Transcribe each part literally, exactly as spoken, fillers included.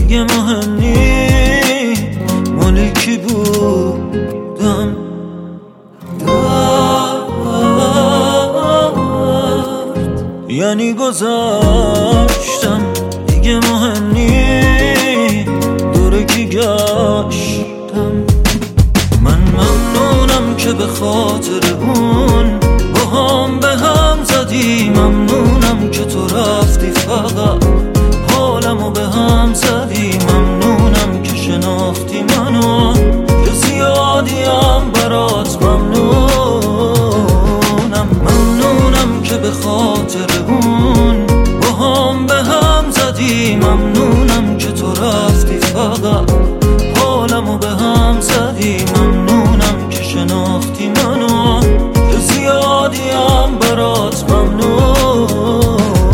دیگه مهم نی مالی کی بودم. درد یعنی گذاشتم دیگه مهم نی دوره کی گشتم. من ممنونم که به خاطر اون با هم به هم زدی، ممنونم که تو رفتی فقط حالمو به هم زدی، ممنونم که شناختی منو که زیادیم برات ممنونم. ممنونم که به خاطر اون با هم به هم زدی، ممنونم که تو رفتی فقط حالمو به هم زدی، ممنونم که شناختی منو که زیادیم برات ممنونم.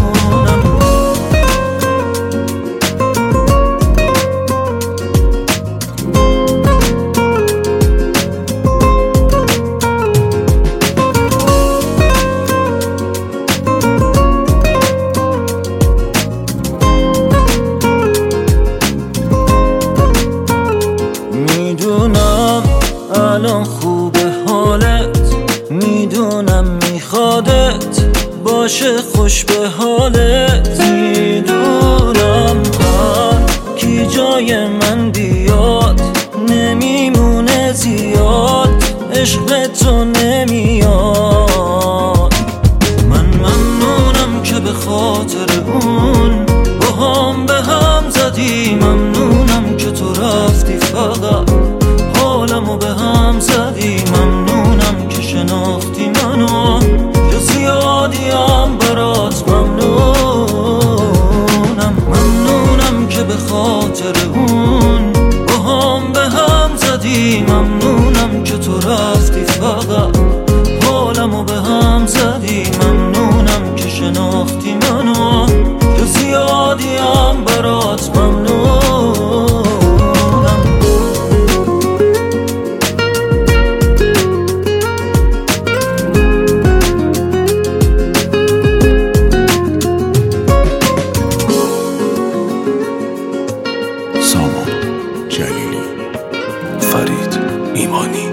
میدونم الان خوبه حالت، میدونم میخوادت باشه خوش به حالت، میدونم هر کی جای من بیاد نمیمونه زیاد، عشق تو نمیاد. من ممنونم که به خاطر اون با هم به هم زدی، ممنونم که تو رفتی فقط حالمو به هم زدی، ممنونم که شناختی منو که زیادیم برات ممنونم. ممنونم که به خاطر اون با هم به هم زدی، ممنونم که تو رفتی فقط حالمو به هم زدی، ممنونم که شناختی منو که زیادیم برات ممنونم. سامان جلیلی، فرید ایمانی.